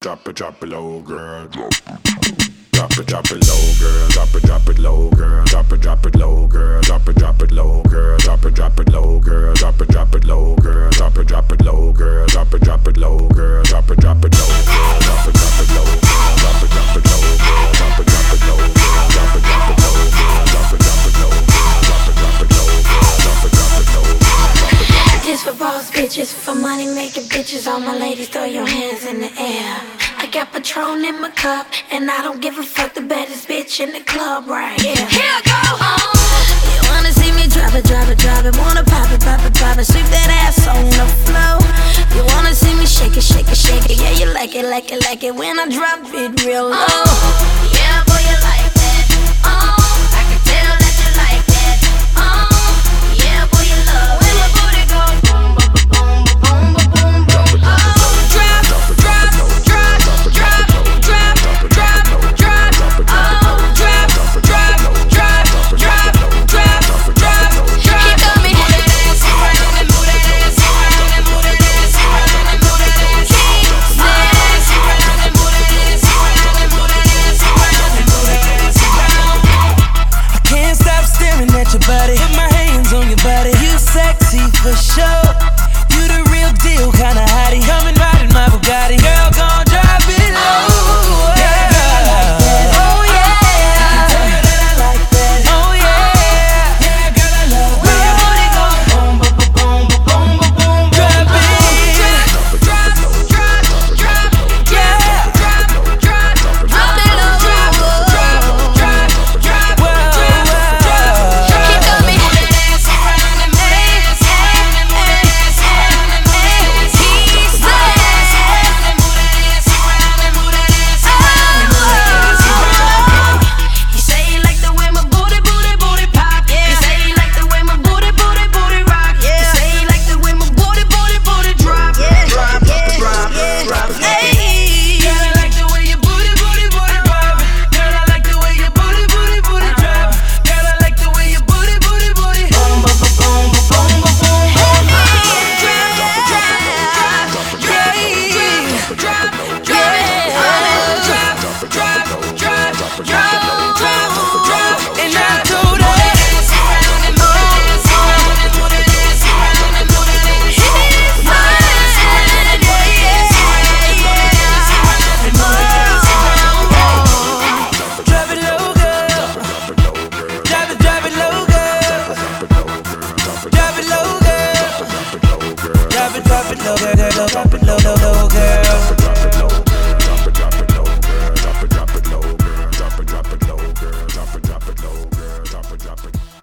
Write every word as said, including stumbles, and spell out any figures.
Drop it, drop it low, girl. Drop it, drop it low, girl. Drop it, drop it low, girl. Drop it, drop it low, girl. Drop it, drop it low, girl. Drop it, drop it low, girl. Drop it, drop it low, girl. Drop it, drop it low, girl. Drop it, drop it low, girl. Drop it, drop it low, girl. Drop it, drop it low, girl. Drop it, drop it low, girl. Drop it, drop it low, girl. Drop it, drop it low, girl. Drop it, drop it low, girl. Drop it, drop it low, girl. Drop it, drop it low, girl. This for boss bitches, for money making bitches. All my ladies, throw your hands in the air. I got Patron in my cup, and I don't give a fuck. The baddest bitch in the club right here. Here I go. Oh, you wanna see me drop it, drop it, drop it. Wanna pop it, pop it, pop it. Sweep that ass on the floor. You wanna see me shake it, shake it, shake it. Yeah, you like it, like it, like it when I drop it real low. Oh, yeah, boy, you like that. Oh, I can tell that you like that. Oh, yeah, boy, you love when my booty go boom, boom, boom, boom, boom, boom, boom. Oh, drop, drop, drop, drop, drop, drop, drop, drop. Oh, drop, drop, drop, drop, drop, drop. He got me. Move that ass around and move that ass around and move that ass around and move that ass. Keep that ass around and move that ass around and move that ass around and move that ass around. I can't stop staring at your body. Put my hands on your body. You sexy for sure. You the real deal, kinda hottie. Coming right in my Bugatti. Girl, gon' drive it low. Yeah, girl, I like that. Oh yeah, I can tell you that I like that. Oh yeah, yeah, girl, I love when your booty go boom, boom, boom, boom, boom, boom, boom. Drop it, drop, drop, drop, drop, yeah, drop, drop, drop it low, drop, drop, drop, drop, drop, drop. He got me. Move that ass around and move that ass around and move that ass around and move that ass. He said, and move that ass around and move that ass around and move that ass around. He say he like the way my booty, booty, booty pop. He say he like the way my booty, booty, booty rock. He say he like the way my booty, booty, booty drop. Drop, drop, drop. Hey, girl, I like the way your booty, booty, booty rock. Girl, I like the way your booty, booty, booty drop. Girl, I like the way your booty, booty, booty boom, boom, boom, boom, boom, boom, boom. Drop, drop, drop, yeah, drop, drop, drop, drop, drop, drop, drop. And I told her. Drop it low, girl. Drop it, drop it low, girl. Drop it low, girl. Drop it, drop it low, girl. Drop it low, low, low, girl. Drop it low, drop it, drop it low, girl. Drop it, drop it low, girl. Drop it, drop it low, girl. Drop it, drop it low, girl. Drop it, drop it.